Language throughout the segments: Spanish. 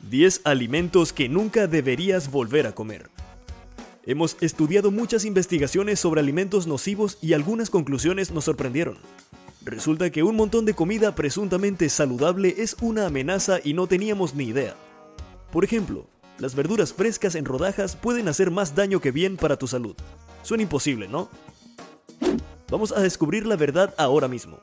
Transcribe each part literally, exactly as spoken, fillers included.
diez alimentos que nunca deberías volver a comer. Hemos estudiado muchas investigaciones sobre alimentos nocivos y algunas conclusiones nos sorprendieron. Resulta que un montón de comida presuntamente saludable es una amenaza y no teníamos ni idea. Por ejemplo, las verduras frescas en rodajas pueden hacer más daño que bien para tu salud. Suena imposible, ¿no? Vamos a descubrir la verdad ahora mismo.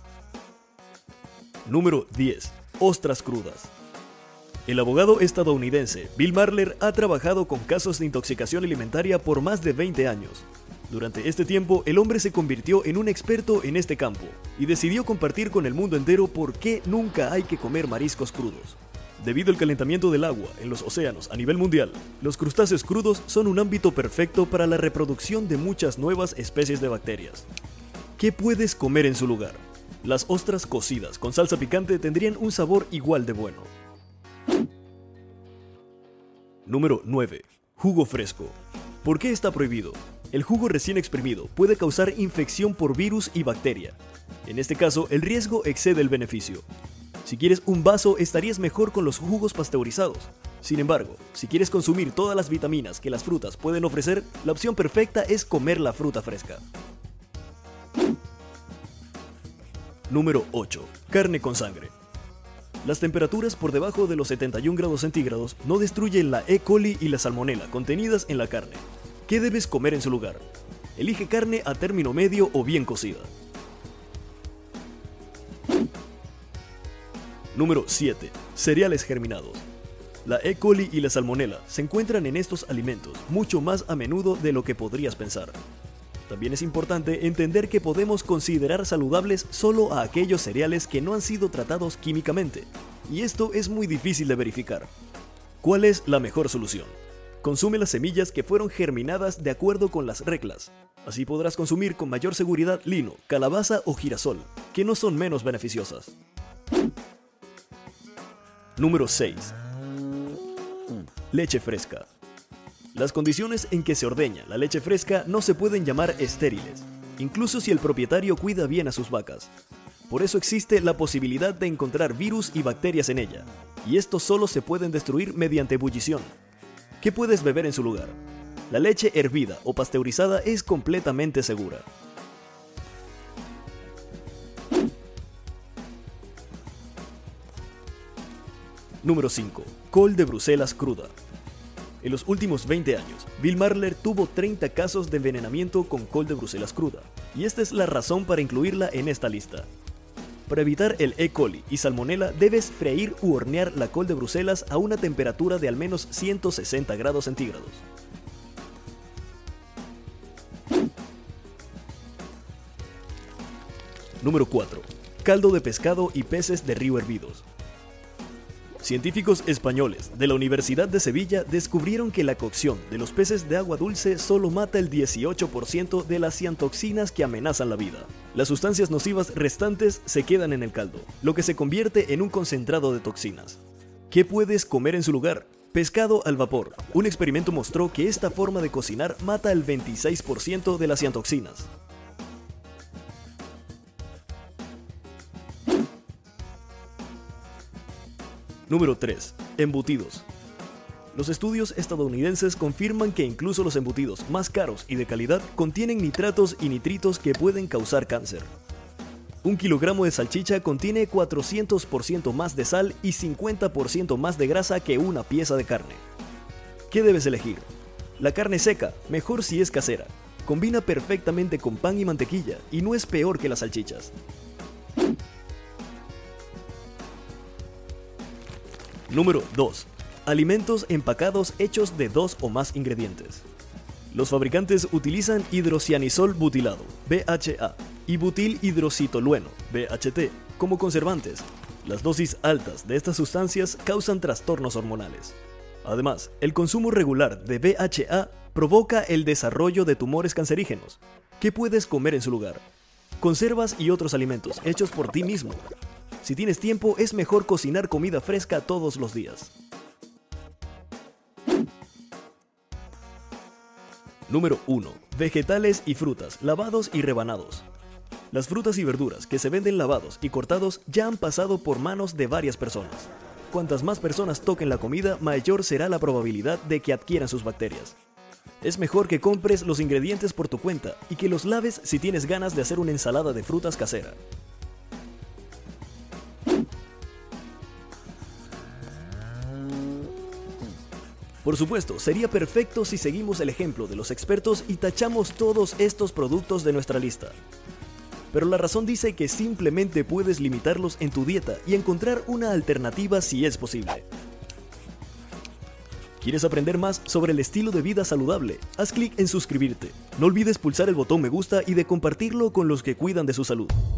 Número diez. Ostras crudas. El abogado estadounidense Bill Marler ha trabajado con casos de intoxicación alimentaria por más de veinte años. Durante este tiempo, el hombre se convirtió en un experto en este campo y decidió compartir con el mundo entero por qué nunca hay que comer mariscos crudos. Debido al calentamiento del agua en los océanos a nivel mundial, los crustáceos crudos son un ámbito perfecto para la reproducción de muchas nuevas especies de bacterias. ¿Qué puedes comer en su lugar? Las ostras cocidas con salsa picante tendrían un sabor igual de bueno. Número nueve. Jugo fresco. ¿Por qué está prohibido? El jugo recién exprimido puede causar infección por virus y bacteria. En este caso, el riesgo excede el beneficio. Si quieres un vaso, estarías mejor con los jugos pasteurizados. Sin embargo, si quieres consumir todas las vitaminas que las frutas pueden ofrecer, la opción perfecta es comer la fruta fresca. Número ocho. Carne con sangre. Las temperaturas por debajo de los setenta y un grados centígrados no destruyen la E. coli y la salmonela contenidas en la carne. ¿Qué debes comer en su lugar? Elige carne a término medio o bien cocida. Número siete. Cereales germinados. La E. coli y la salmonela se encuentran en estos alimentos mucho más a menudo de lo que podrías pensar. También es importante entender que podemos considerar saludables solo a aquellos cereales que no han sido tratados químicamente, y esto es muy difícil de verificar. ¿Cuál es la mejor solución? Consume las semillas que fueron germinadas de acuerdo con las reglas. Así podrás consumir con mayor seguridad lino, calabaza o girasol, que no son menos beneficiosas. Número seis. Leche fresca. Las condiciones en que se ordeña la leche fresca no se pueden llamar estériles, incluso si el propietario cuida bien a sus vacas. Por eso existe la posibilidad de encontrar virus y bacterias en ella, y estos solo se pueden destruir mediante ebullición. ¿Qué puedes beber en su lugar? La leche hervida o pasteurizada es completamente segura. Número cinco. Col de Bruselas cruda. En los últimos veinte años, Bill Marler tuvo treinta casos de envenenamiento con col de Bruselas cruda, y esta es la razón para incluirla en esta lista. Para evitar el E. coli y salmonela, debes freír u hornear la col de Bruselas a una temperatura de al menos ciento sesenta grados centígrados. Número cuatro. Caldo de pescado y peces de río hervidos. Científicos españoles de la Universidad de Sevilla descubrieron que la cocción de los peces de agua dulce solo mata el dieciocho por ciento de las ciantoxinas que amenazan la vida. Las sustancias nocivas restantes se quedan en el caldo, lo que se convierte en un concentrado de toxinas. ¿Qué puedes comer en su lugar? Pescado al vapor. Un experimento mostró que esta forma de cocinar mata el veintiséis por ciento de las ciantoxinas. Número tres. Embutidos. Los estudios estadounidenses confirman que incluso los embutidos más caros y de calidad contienen nitratos y nitritos que pueden causar cáncer. Un kilogramo de salchicha contiene cuatrocientos por ciento más de sal y cincuenta por ciento más de grasa que una pieza de carne. ¿Qué debes elegir? La carne seca, mejor si es casera. Combina perfectamente con pan y mantequilla y no es peor que las salchichas. Número dos. Alimentos empacados hechos de dos o más ingredientes. Los fabricantes utilizan hidrocianisol butilado, B H A, y butilhidrocitolueno, B H T, como conservantes. Las dosis altas de estas sustancias causan trastornos hormonales. Además, el consumo regular de B H A provoca el desarrollo de tumores cancerígenos. ¿Qué puedes comer en su lugar? Conservas y otros alimentos hechos por ti mismo. Si tienes tiempo, es mejor cocinar comida fresca todos los días. Número uno. Vegetales y frutas, lavados y rebanados. Las frutas y verduras que se venden lavados y cortados ya han pasado por manos de varias personas. cuantas más personas toquen la comida, mayor será la probabilidad de que adquieran sus bacterias. Es mejor que compres los ingredientes por tu cuenta y que los laves si tienes ganas de hacer una ensalada de frutas casera. Por supuesto, sería perfecto si seguimos el ejemplo de los expertos y tachamos todos estos productos de nuestra lista. Pero la razón dice que simplemente puedes limitarlos en tu dieta y encontrar una alternativa si es posible. ¿Quieres aprender más sobre el estilo de vida saludable? Haz clic en suscribirte. No olvides pulsar el botón me gusta y de compartirlo con los que cuidan de su salud.